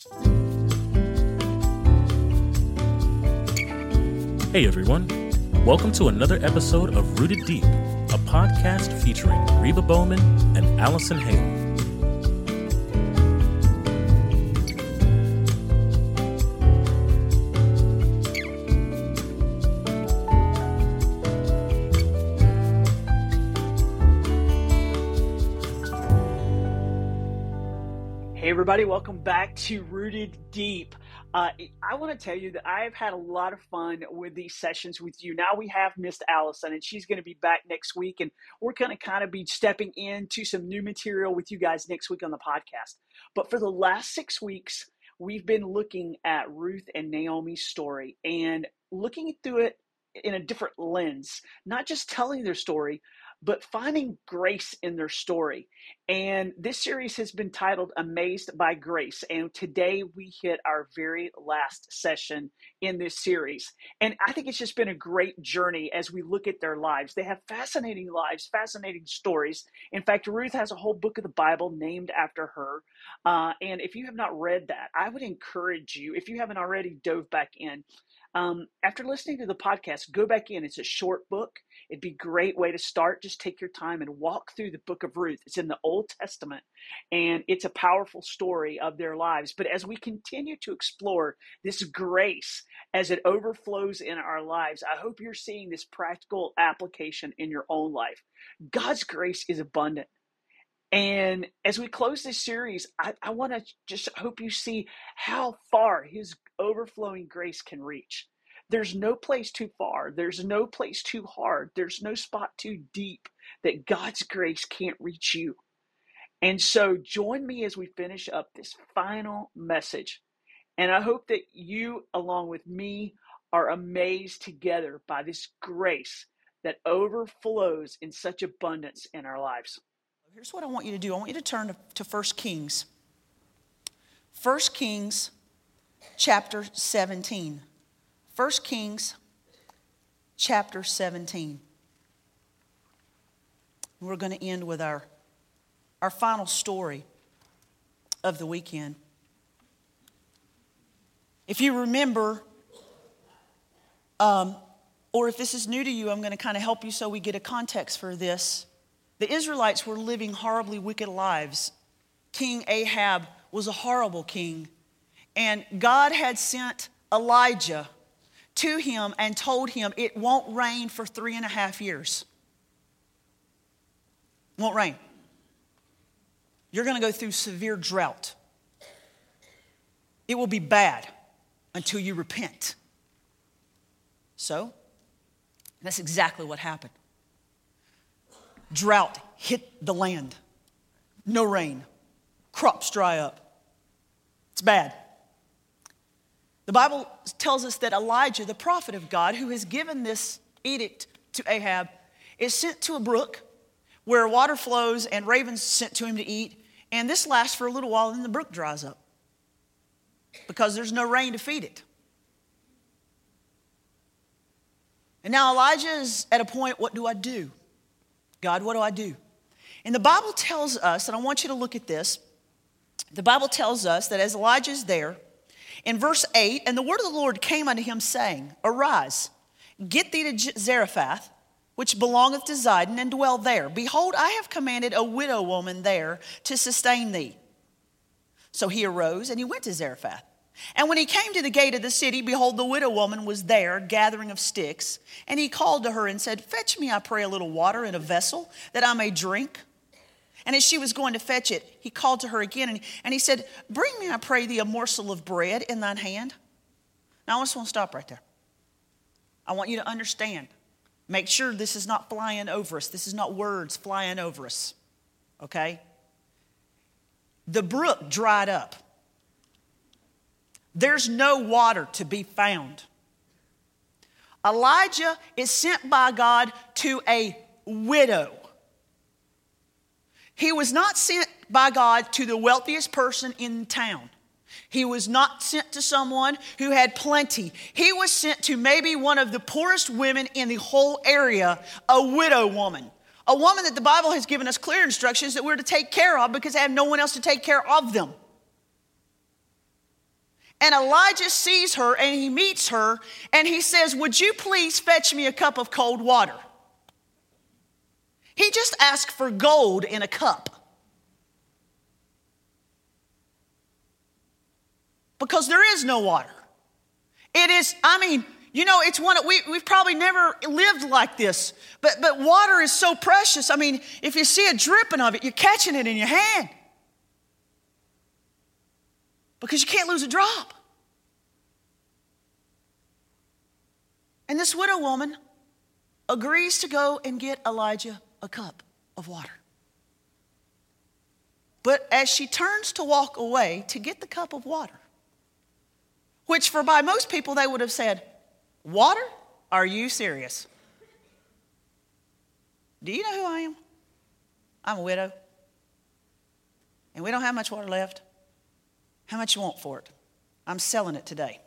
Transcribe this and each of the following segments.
Hey everyone, welcome to another episode of Rooted Deep, a podcast featuring Reba Bowman and Allison Hale. Hey everybody, welcome back to Rooted Deep. I want to tell you that I've had a lot of fun with these sessions with you. Now we have Miss Allison, and she's going to be back next week, and we're going to kind of be stepping into some new material with you guys next week on the podcast. But for the last 6 weeks, we've been looking at Ruth and Naomi's story and looking through it in a different lens, not just telling their story, but finding grace in their story. And this series has been titled Amazed by Grace. And today we hit our very last session in this series. And I think it's just been a great journey as we look at their lives. They have fascinating lives, fascinating stories. In fact, Ruth has a whole book of the Bible named after her. And if you have not read that, I would encourage you, if you haven't already dove back in, after listening to the podcast, go back in. It's a short book. It'd be a great way to start. Just take your time and walk through the book of Ruth. It's in the Old Testament, and it's a powerful story of their lives. But as we continue to explore this grace as it overflows in our lives, I hope you're seeing this practical application in your own life. God's grace is abundant. And as we close this series, I want to just hope you see how far his overflowing grace can reach. There's no place too far. There's no place too hard. There's no spot too deep that God's grace can't reach you. And so join me as we finish up this final message. And I hope that you, along with me, are amazed together by this grace that overflows in such abundance in our lives. Here's what I want you to do. I want you to turn to 1 Kings. 1 Kings chapter 17. 1 Kings chapter 17. We're going to end with our final story of the weekend. If you remember, or if this is new to you, I'm going to kind of help you so we get a context for this. The Israelites were living horribly wicked lives. King Ahab was a horrible king. And God had sent Elijah to him and told him it won't rain for 3.5 years. Won't rain. You're going to go through severe drought. It will be bad until you repent. So, that's exactly what happened. Drought hit the land. No rain. Crops dry up. It's bad. The Bible tells us that Elijah, the prophet of God, who has given this edict to Ahab, is sent to a brook where water flows and ravens sent to him to eat. And this lasts for a little while, and then the brook dries up because there's no rain to feed it. And now Elijah is at a point, what do I do? God, what do I do? And the Bible tells us, and I want you to look at this. The Bible tells us that as Elijah is there, in verse 8, and the word of the Lord came unto him, saying, Arise, get thee to Zarephath, which belongeth to Zidon, and dwell there. Behold, I have commanded a widow woman there to sustain thee. So he arose, and he went to Zarephath. And when he came to the gate of the city, behold, the widow woman was there, gathering of sticks. And he called to her and said, Fetch me, I pray, a little water in a vessel, that I may drink. And as she was going to fetch it, he called to her again, and he said, Bring me, I pray thee, a morsel of bread in thine hand. Now, I just want to stop right there. I want you to understand. Make sure this is not flying over us. This is not words flying over us. Okay? The brook dried up. There's no water to be found. Elijah is sent by God to a widow. He was not sent by God to the wealthiest person in town. He was not sent to someone who had plenty. He was sent to maybe one of the poorest women in the whole area, a widow woman. A woman that the Bible has given us clear instructions that we're to take care of because they have no one else to take care of them. And Elijah sees her and he meets her and he says, would you please fetch me a cup of cold water? He just asked for gold in a cup. Because there is no water. It is, it's one, we've probably never lived like this. But water is so precious. If you see a dripping of it, you're catching it in your hand. Because you can't lose a drop. And this widow woman agrees to go and get Elijah a cup of water. But as she turns to walk away to get the cup of water, which by most people they would have said, water? Are you serious? Do you know who I am? I'm a widow. And we don't have much water left. How much you want for it? I'm selling it today.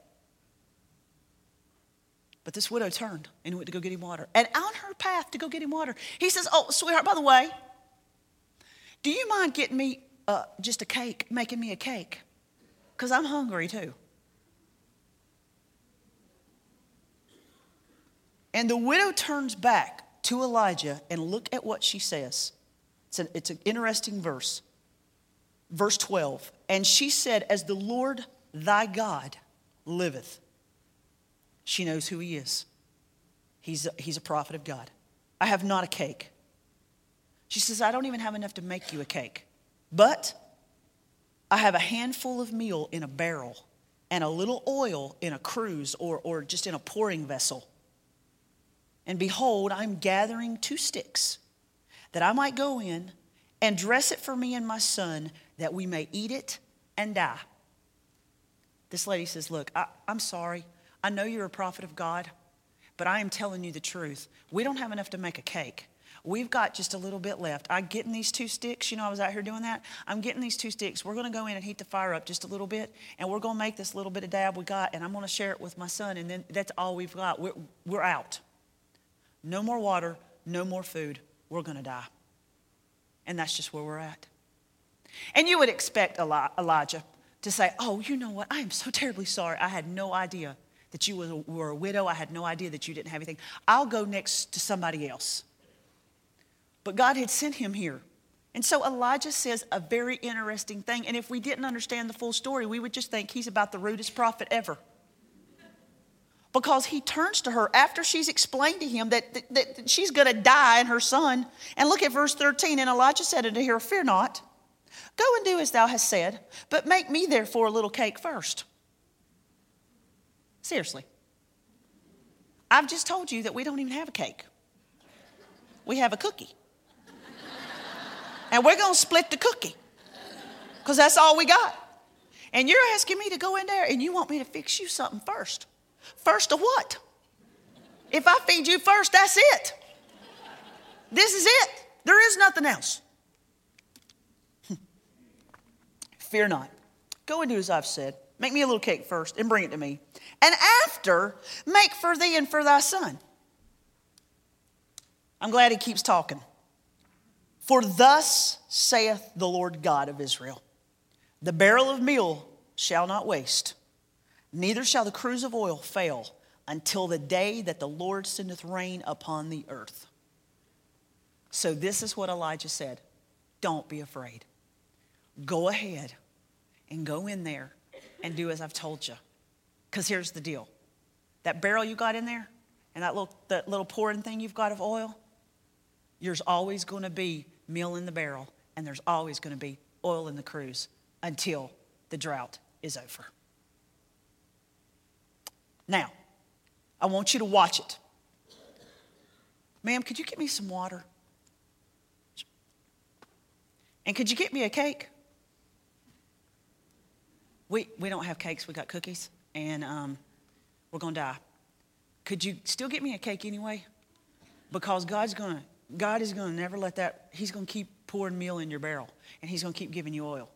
But this widow turned and went to go get him water. And on her path to go get him water, he says, oh, sweetheart, by the way, do you mind getting me just a cake, making me a cake? Because I'm hungry too. And the widow turns back to Elijah and look at what she says. It's an interesting verse. Verse 12, and she said, as the Lord thy God liveth. She knows who he is. He's a prophet of God. I have not a cake. She says, I don't even have enough to make you a cake. But I have a handful of meal in a barrel and a little oil in a cruse or just in a pouring vessel. And behold, I'm gathering 2 sticks that I might go in and dress it for me and my son, that we may eat it and die. This lady says, look, I'm sorry. I know you're a prophet of God, but I am telling you the truth. We don't have enough to make a cake. We've got just a little bit left. I'm getting these 2 sticks. I was out here doing that. I'm getting these 2 sticks. We're going to go in and heat the fire up just a little bit, and we're going to make this little bit of dab we got, and I'm going to share it with my son, and then that's all we've got. We're out. No more water, no more food. We're going to die. And that's just where we're at. And you would expect Elijah to say, oh, you know what? I am so terribly sorry. I had no idea that you were a widow. I had no idea that you didn't have anything. I'll go next to somebody else. But God had sent him here. And so Elijah says a very interesting thing. And if we didn't understand the full story, we would just think he's about the rudest prophet ever. Because he turns to her after she's explained to him that she's going to die and her son. And look at verse 13. And Elijah said unto her, fear not. Go and do as thou hast said, but make me therefore a little cake first. Seriously. I've just told you that we don't even have a cake. We have a cookie. And we're going to split the cookie. Because that's all we got. And you're asking me to go in there and you want me to fix you something first. First of what? If I feed you first, that's it. This is it. There is nothing else. Fear not. Go and do as I've said. Make me a little cake first and bring it to me. And after, make for thee and for thy son. I'm glad he keeps talking. For thus saith the Lord God of Israel, the barrel of meal shall not waste, neither shall the cruse of oil fail until the day that the Lord sendeth rain upon the earth. So this is what Elijah said. Don't be afraid. Go ahead and go in there and do as I've told you. Because here's the deal. That barrel you got in there and that little pouring thing you've got of oil, there's always going to be meal in the barrel and there's always going to be oil in the cruse until the drought is over. Now, I want you to watch it. Ma'am, could you get me some water? And could you get me a cake? We don't have cakes. We got cookies. And we're going to die. Could you still get me a cake anyway? Because God is going to never let that. He's going to keep pouring meal in your barrel. And he's going to keep giving you oil.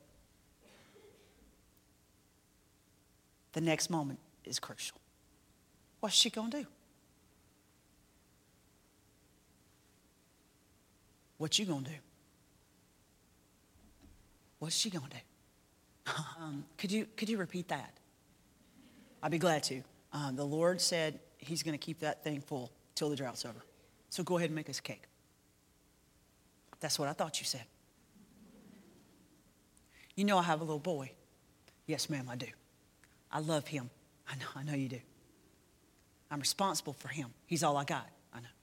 The next moment is crucial. What's she going to do? What you going to do? What's she going to do? Could you repeat that? I'd be glad to. The Lord said he's going to keep that thing full till the drought's over. So go ahead and make us a cake. That's what I thought you said. You know I have a little boy. Yes, ma'am, I do. I love him. I know you do. I'm responsible for him. He's all I got. I know.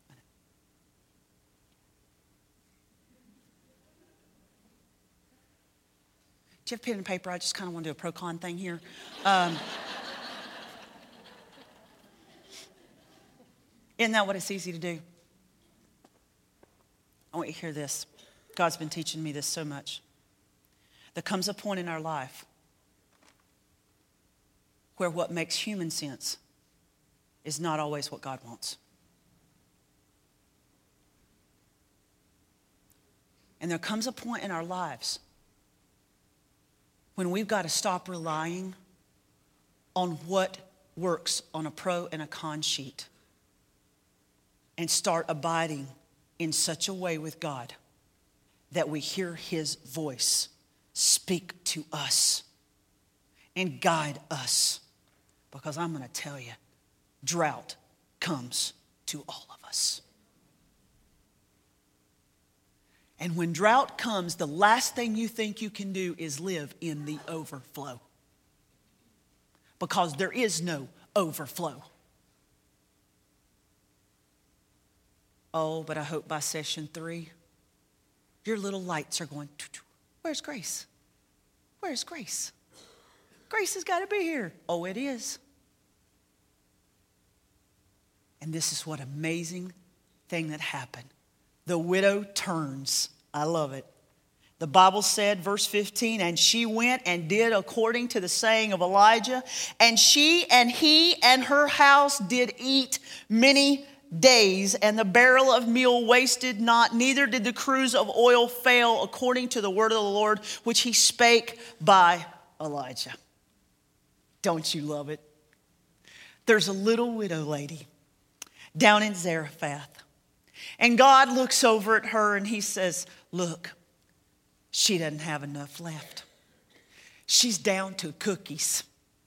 Do you have pen and paper? I just kind of want to do a pro-con thing here. Isn't that what it's easy to do? I want you to hear this. God's been teaching me this so much. There comes a point in our life where what makes human sense is not always what God wants. And there comes a point in our lives when we've got to stop relying on what works on a pro and a con sheet and start abiding in such a way with God that we hear his voice speak to us and guide us. Because I'm going to tell you, drought comes to all of us. And when drought comes, the last thing you think you can do is live in the overflow. Because there is no overflow. Oh, but I hope by session 3, your little lights are going, where's Grace? Where's Grace? Grace has got to be here. Oh, it is. And this is what amazing thing that happened. The widow turns. I love it. The Bible said, verse 15, and she went and did according to the saying of Elijah, and she and he and her house did eat many days, and the barrel of meal wasted not, neither did the cruse of oil fail, according to the word of the Lord, which he spake by Elijah. Don't you love it? There's a little widow lady down in Zarephath. And God looks over at her and he says, look, she doesn't have enough left. She's down to cookies.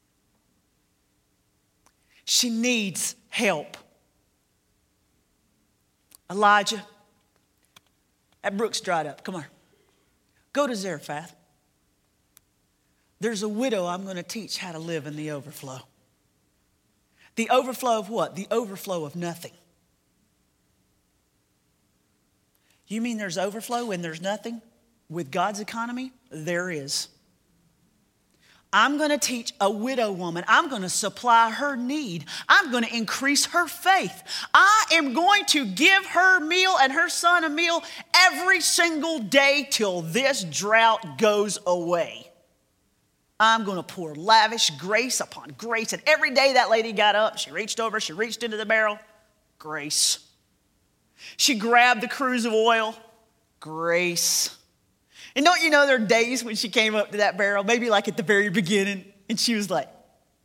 She needs help. Elijah, that brook's dried up. Come on. Go to Zarephath. There's a widow I'm going to teach how to live in the overflow. The overflow of what? The overflow of nothing. You mean there's overflow when there's nothing? With God's economy, there is. I'm going to teach a widow woman. I'm going to supply her need. I'm going to increase her faith. I am going to give her meal and her son a meal every single day till this drought goes away. I'm going to pour lavish grace upon grace. And every day that lady got up, she reached over, she reached into the barrel. Grace. She grabbed the cruse of oil. Grace. And don't you know there are days when she came up to that barrel, maybe like at the very beginning, and she was like,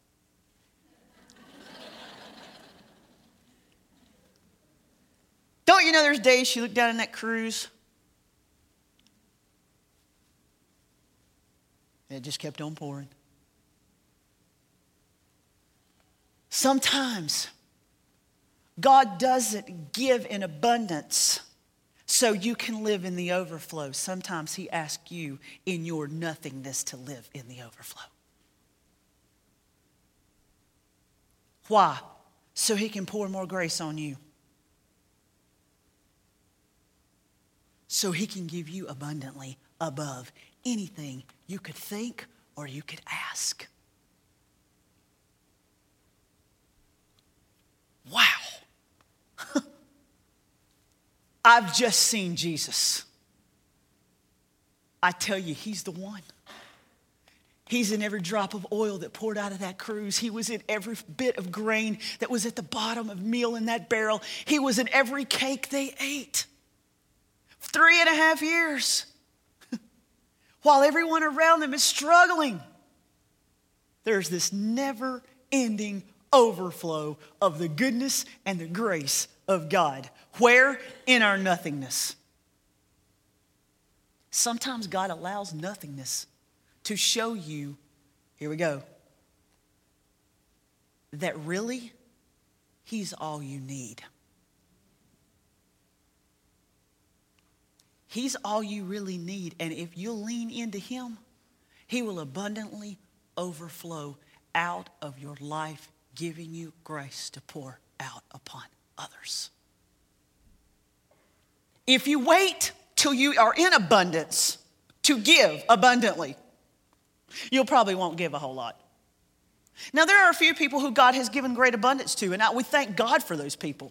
don't you know there's days she looked down in that cruse and it just kept on pouring. Sometimes God doesn't give in abundance so you can live in the overflow. Sometimes he asks you in your nothingness to live in the overflow. Why? So he can pour more grace on you. So he can give you abundantly above anything you could think or you could ask. Wow. I've just seen Jesus. I tell you, he's the one. He's in every drop of oil that poured out of that cruse. He was in every bit of grain that was at the bottom of meal in that barrel. He was in every cake they ate. 3.5 years. While everyone around them is struggling, there's this never-ending overflow of the goodness and the grace of God. Where? In our nothingness. Sometimes God allows nothingness to show you, here we go, that really He's all you need. He's all you really need. And if you'll lean into Him, He will abundantly overflow out of your life, giving you grace to pour out upon others. If you wait till you are in abundance to give abundantly, you probably won't give a whole lot. Now, there are a few people who God has given great abundance to, and we thank God for those people.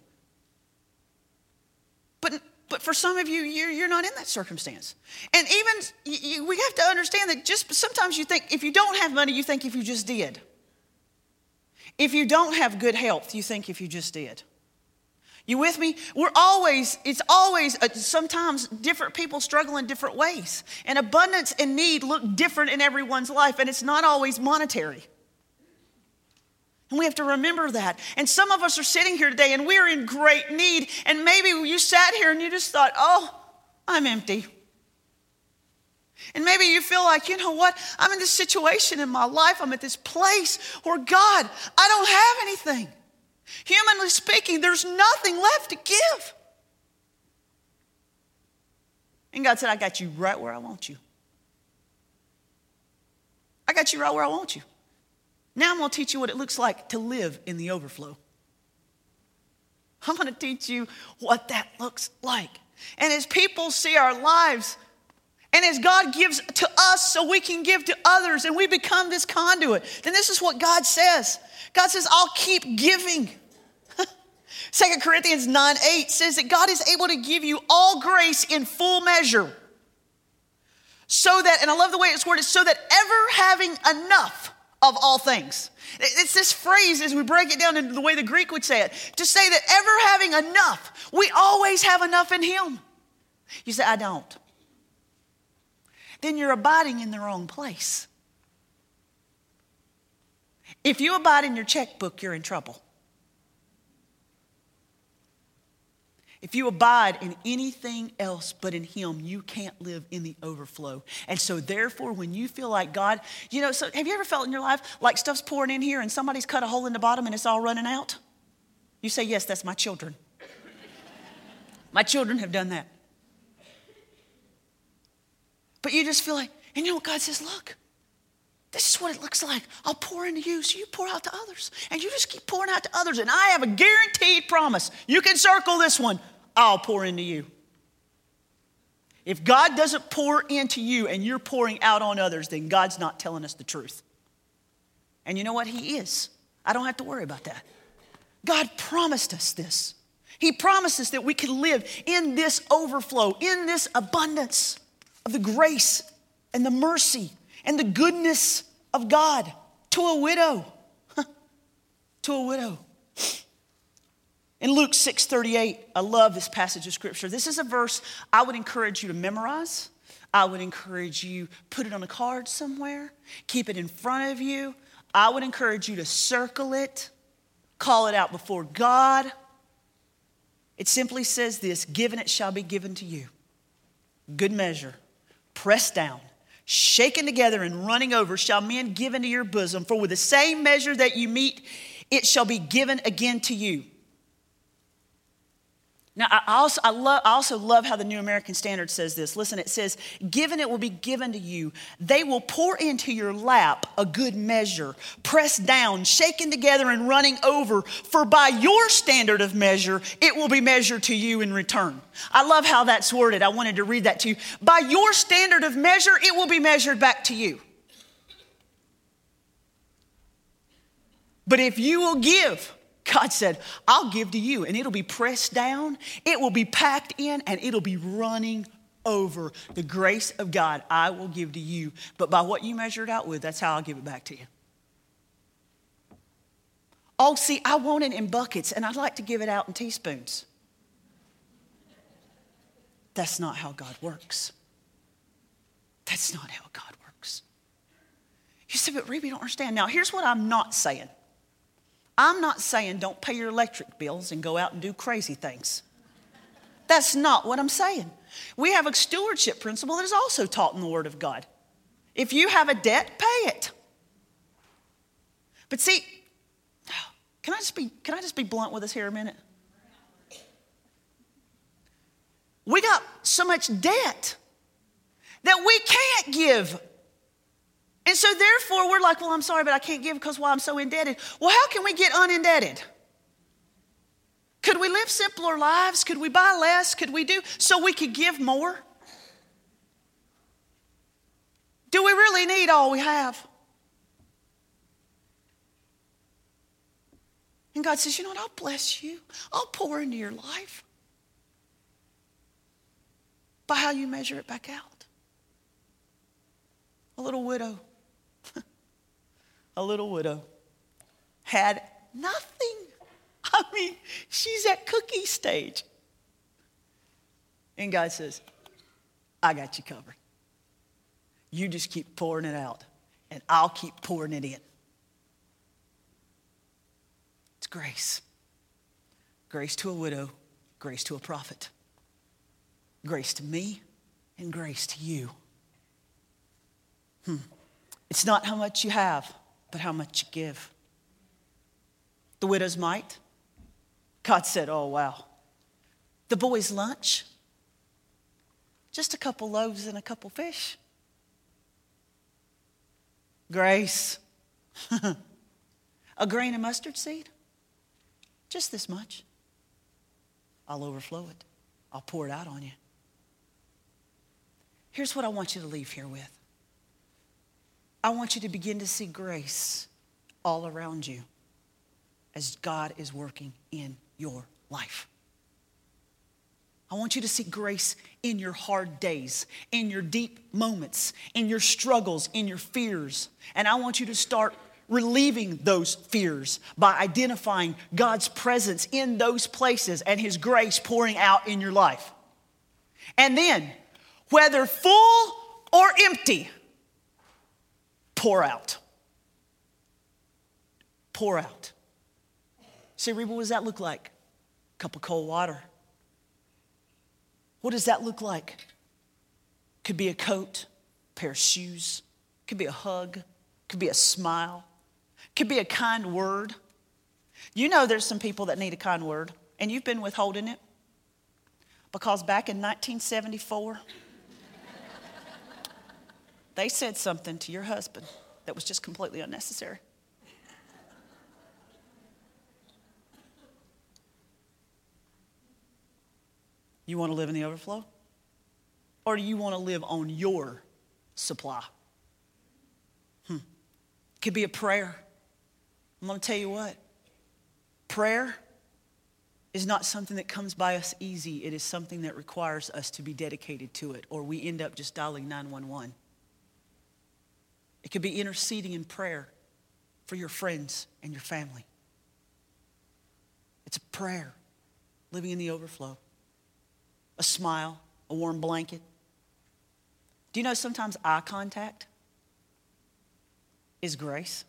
But for some of you, you're not in that circumstance. And even, we have to understand that just sometimes you think, if you don't have money, you think if you just did. If you don't have good health, you think if you just did. You with me? It's always, sometimes different people struggle in different ways. And abundance and need look different in everyone's life, and it's not always monetary. And we have to remember that. And some of us are sitting here today and we're in great need. And maybe you sat here and you just thought, oh, I'm empty. And maybe you feel like, you know what? I'm in this situation in my life. I'm at this place where, God, I don't have anything. Humanly speaking, there's nothing left to give. And God said, I got you right where I want you. I got you right where I want you. Now I'm going to teach you what it looks like to live in the overflow. I'm going to teach you what that looks like. And as people see our lives, and as God gives to us so we can give to others, and we become this conduit, then this is what God says. God says, I'll keep giving. 2 Corinthians 9:8 says that God is able to give you all grace in full measure. So that, and I love the way it's worded, so that ever having enough of all things. It's this phrase as we break it down into the way the Greek would say it. To say that ever having enough, we always have enough in Him. You say, I don't. Then you're abiding in the wrong place. If you abide in your checkbook, you're in trouble. If you abide in anything else but in Him, you can't live in the overflow. And so therefore, when you feel like God, so have you ever felt in your life like stuff's pouring in here and somebody's cut a hole in the bottom and it's all running out? You say, yes, that's my children. My children have done that. But you just feel like, and you know what God says, look, this is what it looks like. I'll pour into you, so you pour out to others. And you just keep pouring out to others. And I have a guaranteed promise. You can circle this one. I'll pour into you. If God doesn't pour into you and you're pouring out on others, then God's not telling us the truth. And you know what? He is. I don't have to worry about that. God promised us this. He promised us that we could live in this overflow, in this abundance of the grace and the mercy and the goodness of God to a widow. To a widow. In Luke 6:38, I love this passage of scripture. This is a verse I would encourage you to memorize. I would encourage you put it on a card somewhere. Keep it in front of you. I would encourage you to circle it. Call it out before God. It simply says this, given it shall be given to you. Good measure, pressed down, shaken together and running over shall men give into your bosom. For with the same measure that you meet, it shall be given again to you. Now, I also love how the New American Standard says this. Listen, it says, given it will be given to you. They will pour into your lap a good measure, pressed down, shaken together and running over. For by your standard of measure, it will be measured to you in return. I love how that's worded. I wanted to read that to you. By your standard of measure, it will be measured back to you. But if you will give, God said, I'll give to you, and it'll be pressed down, it will be packed in, and it'll be running over. The grace of God I will give to you. But by what you measure it out with, that's how I'll give it back to you. Oh, see, I want it in buckets, and I'd like to give it out in teaspoons. That's not how God works. That's not how God works. You say, but Reba, you don't understand. Now, here's what I'm not saying. I'm not saying don't pay your electric bills and go out and do crazy things. That's not what I'm saying. We have a stewardship principle that is also taught in the Word of God. If you have a debt, pay it. But see, Can I just be blunt with us here a minute? We got so much debt that we can't give. And so therefore we're like, well, I'm sorry, but I can't give because I'm so indebted. Well, how can we get unindebted? Could we live simpler lives? Could we buy less? Could we do so we could give more? Do we really need all we have? And God says, you know what? I'll bless you. I'll pour into your life by how you measure it back out. A little widow had nothing. I mean, she's at cookie stage. And God says, I got you covered. You just keep pouring it out, and I'll keep pouring it in. It's grace. Grace to a widow, grace to a prophet. Grace to me, and grace to you. It's not how much you have, but how much you give. The widow's mite. God said, oh, wow. The boy's lunch. Just a couple loaves and a couple fish. Grace. A grain of mustard seed. Just this much. I'll overflow it. I'll pour it out on you. Here's what I want you to leave here with. I want you to begin to see grace all around you as God is working in your life. I want you to see grace in your hard days, in your deep moments, in your struggles, in your fears. And I want you to start relieving those fears by identifying God's presence in those places and His grace pouring out in your life. And then, whether full or empty, pour out. Pour out. See, Reba, what does that look like? A cup of cold water. What does that look like? Could be a coat, a pair of shoes. Could be a hug. Could be a smile. Could be a kind word. You know there's some people that need a kind word, and you've been withholding it. Because back in 1974, they said something to your husband that was just completely unnecessary. You want to live in the overflow? Or do you want to live on your supply? It could be a prayer. I'm going to tell you what. Prayer is not something that comes by us easy. It is something that requires us to be dedicated to it, or we end up just dialing 911. It could be interceding in prayer for your friends and your family. It's a prayer, living in the overflow. A smile, a warm blanket. Do you know sometimes eye contact is grace?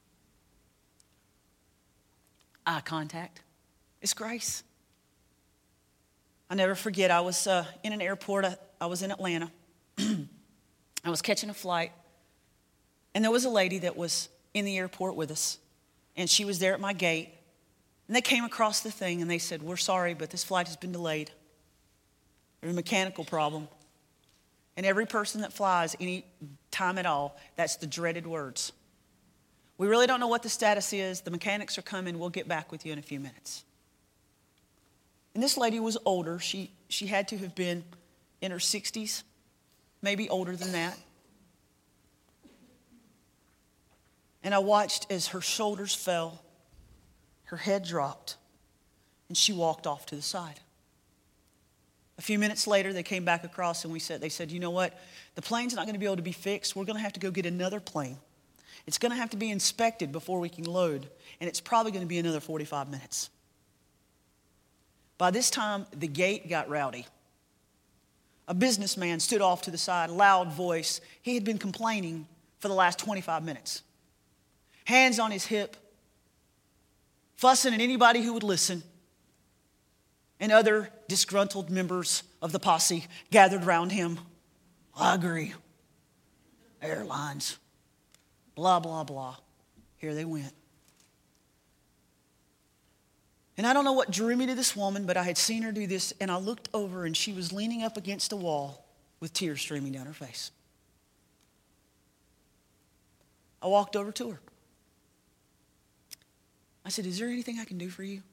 Eye contact is grace. I'll never forget, I was in an airport. I was in Atlanta. I was catching a flight. And there was a lady that was in the airport with us. And she was there at my gate. And they came across the thing and they said, we're sorry, but this flight has been delayed. There's a mechanical problem. And every person that flies any time at all, that's the dreaded words. We really don't know what the status is. The mechanics are coming. We'll get back with you in a few minutes. And this lady was older. She had to have been in her 60s, maybe older than that. And I watched as her shoulders fell, her head dropped, and she walked off to the side. A few minutes later, they came back across and they said, you know what? The plane's not going to be able to be fixed. We're going to have to go get another plane. It's going to have to be inspected before we can load. And it's probably going to be another 45 minutes. By this time, the gate got rowdy. A businessman stood off to the side, loud voice. He had been complaining for the last 25 minutes. Hands on his hip, fussing at anybody who would listen. And other disgruntled members of the posse gathered around him. I agree. Airlines. Blah, blah, blah. Here they went. And I don't know what drew me to this woman, but I had seen her do this, and I looked over, and she was leaning up against a wall with tears streaming down her face. I walked over to her. I said, "Is there anything I can do for you?"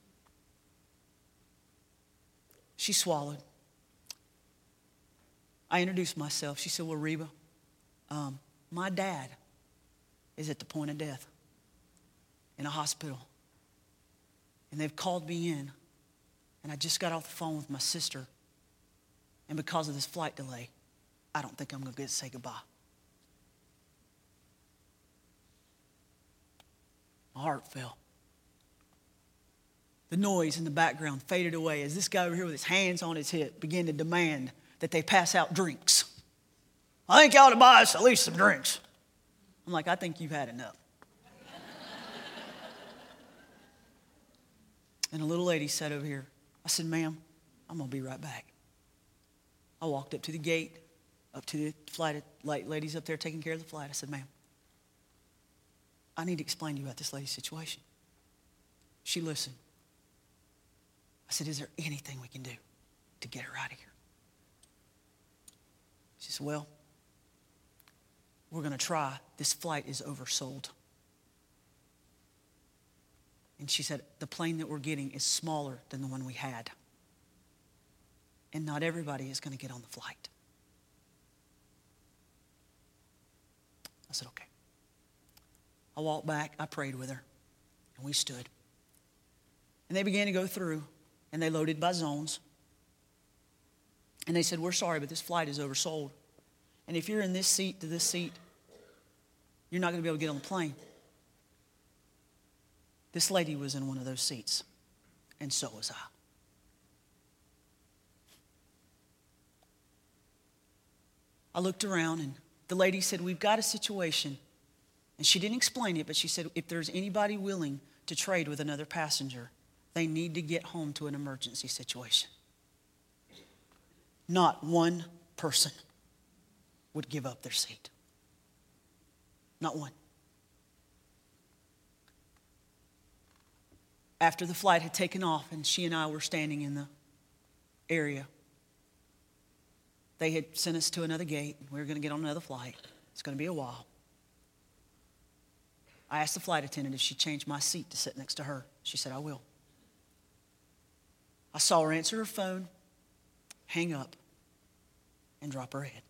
She swallowed. I introduced myself. She said, "Well, Reba, my dad is at the point of death in a hospital. And they've called me in, and I just got off the phone with my sister. And because of this flight delay, I don't think I'm going to get to say goodbye." My heart fell. The noise in the background faded away as this guy over here with his hands on his hip began to demand that they pass out drinks. "I think you ought to buy us at least some drinks." I'm like, "I think you've had enough." And a little lady sat over here. I said, "Ma'am, I'm going to be right back." I walked up to the gate, up to the flight ladies up there taking care of the flight. I said, "Ma'am, I need to explain to you about this lady's situation." She listened. I said, "Is there anything we can do to get her out of here?" She said, "Well, we're going to try. This flight is oversold." And she said, "The plane that we're getting is smaller than the one we had. And not everybody is going to get on the flight." I said, "Okay." I walked back. I prayed with her. And we stood. And they began to go through. And they loaded by zones. And they said, "We're sorry, but this flight is oversold. And if you're in this seat to this seat, you're not going to be able to get on the plane." This lady was in one of those seats, and so was I. I looked around, and the lady said, "We've got a situation." And she didn't explain it, but she said, "If there's anybody willing to trade with another passenger, they need to get home to an emergency situation." Not one person would give up their seat. Not one. After the flight had taken off and she and I were standing in the area, they had sent us to another gate. We were going to get on another flight. It's going to be a while. I asked the flight attendant if she'd change my seat to sit next to her. She said, "I will." I saw her answer her phone, hang up, and drop her head.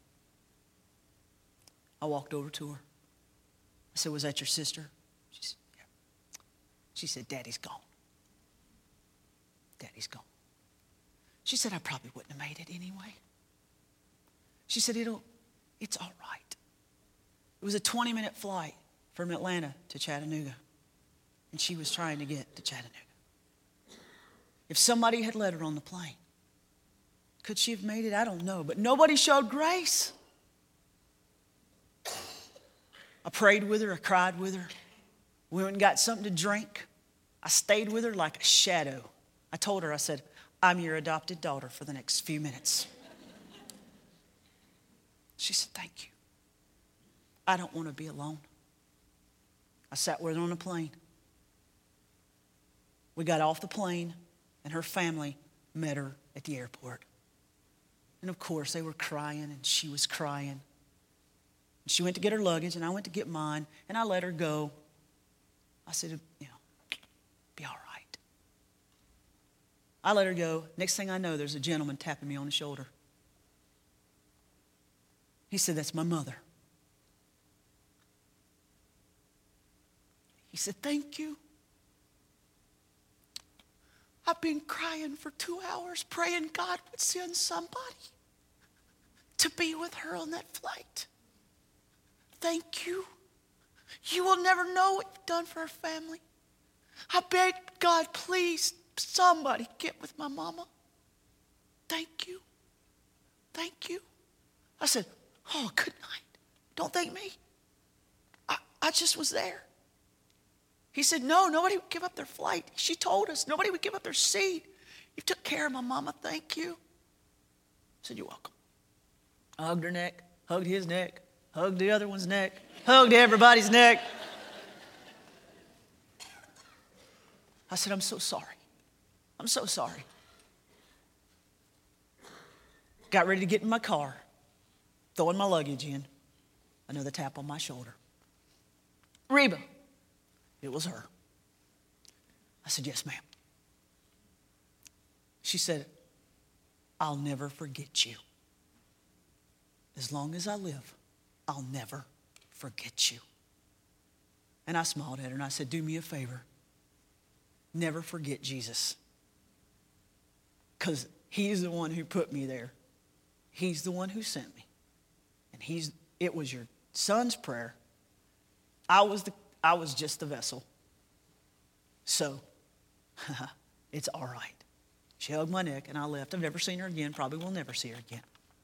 I walked over to her. I said, "Was that your sister?" She said, "Yeah." She said, "Daddy's gone. Daddy's gone." She said, "I probably wouldn't have made it anyway." She said, it's all right." It was a 20-minute flight from Atlanta to Chattanooga. And she was trying to get to Chattanooga. If somebody had let her on the plane, could she have made it? I don't know. But nobody showed grace. I prayed with her. I cried with her. We went and got something to drink. I stayed with her like a shadow. I told her, I said, "I'm your adopted daughter for the next few minutes." She said, "Thank you. I don't want to be alone." I sat with her on the plane. We got off the plane, and her family met her at the airport. And of course, they were crying, and she was crying. And she went to get her luggage, and I went to get mine, and I let her go. I said, "Be all right." I let her go. Next thing I know, there's a gentleman tapping me on the shoulder. He said, "That's my mother." He said, "Thank you. I've been crying for 2 hours, praying God would send somebody to be with her on that flight. Thank you. You will never know what you've done for her family. I beg God, please, somebody get with my mama. Thank you. Thank you." I said, "Oh, good night. Don't thank me. I just was there." He said, "No, nobody would give up their flight. She told us nobody would give up their seat. You took care of my mama. Thank you." I said, "You're welcome." I hugged her neck, hugged his neck, hugged the other one's neck, hugged everybody's neck. I said, "I'm so sorry. I'm so sorry. Got ready to get in my car, throwing my luggage in. Another tap on my shoulder. Reba. It was her. I said, yes, ma'am. She said, I'll never forget you. As long as I live, I'll never forget you. And I smiled at her and I said, do me a favor. Never forget Jesus. Because he's the one who put me there. He's the one who sent me. And it was your son's prayer. I was just the vessel. So, it's all right. She hugged my neck and I left. I've never seen her again. Probably will never see her again.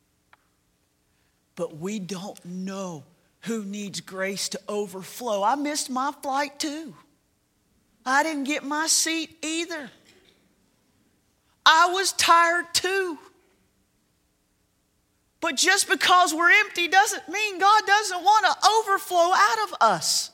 But we don't know who needs grace to overflow. I missed my flight too. I didn't get my seat either. I was tired too. But just because we're empty doesn't mean God doesn't want to overflow out of us.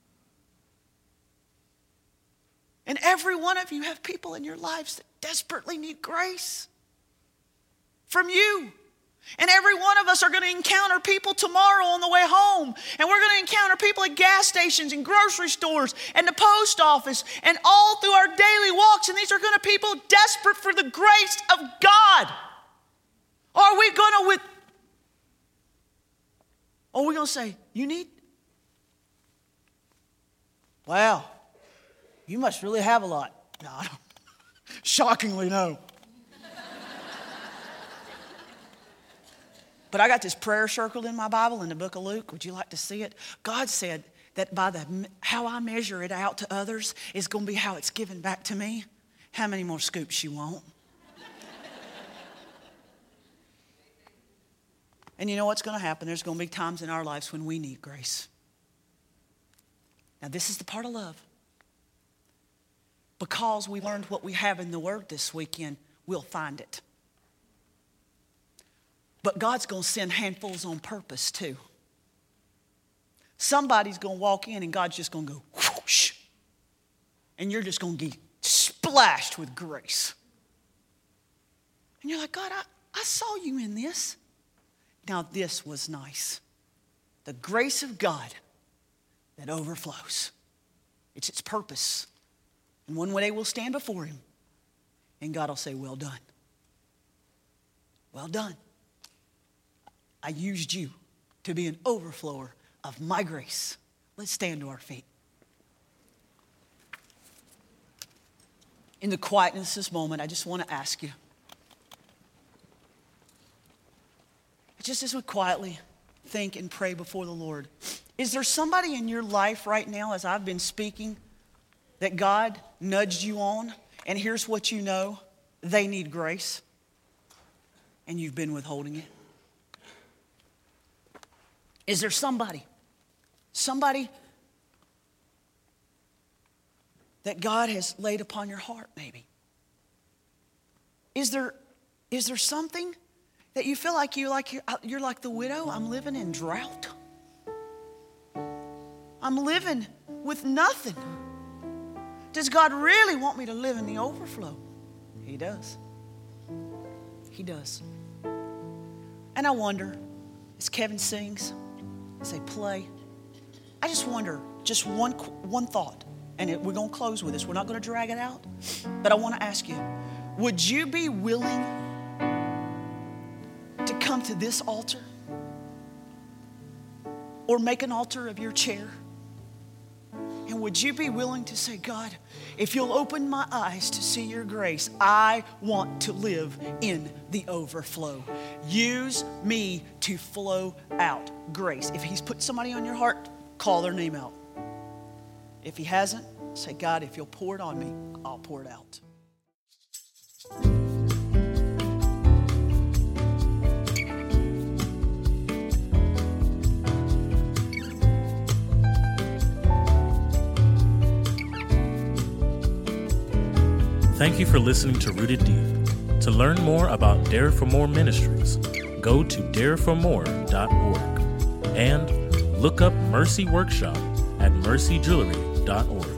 And every one of you have people in your lives that desperately need grace from you. And every one of us are going to encounter people tomorrow on the way home. And we're going to encounter people at gas stations and grocery stores and the post office and all through our daily walks. And these are going to be people desperate for the grace of God. Or are we going to say, you need? Wow, you must really have a lot. No, I don't. Shockingly, no. But I got this prayer circled in my Bible in the book of Luke. Would you like to see it? God said that how I measure it out to others is going to be how it's given back to me. How many more scoops you want? And you know what's going to happen? There's going to be times in our lives when we need grace. Now, this is the part of love. Because we learned what we have in the Word this weekend, we'll find it. But God's going to send handfuls on purpose too. Somebody's going to walk in and God's just going to go whoosh. And you're just going to get splashed with grace. And you're like, God, I saw you in this. Now this was nice. The grace of God that overflows. It's its purpose. And one day we'll stand before Him and God will say, well done. Well done. I used you to be an overflower of my grace. Let's stand to our feet. In the quietness of this moment, I just want to ask you, just as we quietly think and pray before the Lord, is there somebody in your life right now, as I've been speaking, that God nudged you on, and here's what you know, they need grace, and you've been withholding it? Is there somebody that God has laid upon your heart maybe? Is there something that you feel like you're like the widow? I'm living in drought. I'm living with nothing. Does God really want me to live in the overflow? He does. He does. And I wonder, as Kevin sings, say play, I just wonder, just one thought, and we're going to close with this. We're not going to drag it out, but I want to ask you, would you be willing to come to this altar or make an altar of your chair? And would you be willing to say, God, if you'll open my eyes to see your grace, I want to live in the overflow. Use me to flow out grace. If He's put somebody on your heart, call their name out. If He hasn't, say, God, if you'll pour it on me, I'll pour it out. Thank you for listening to Rooted Deep. To learn more about Dare for More Ministries, go to dareformore.org and look up Mercy Workshop at mercyjewelry.org.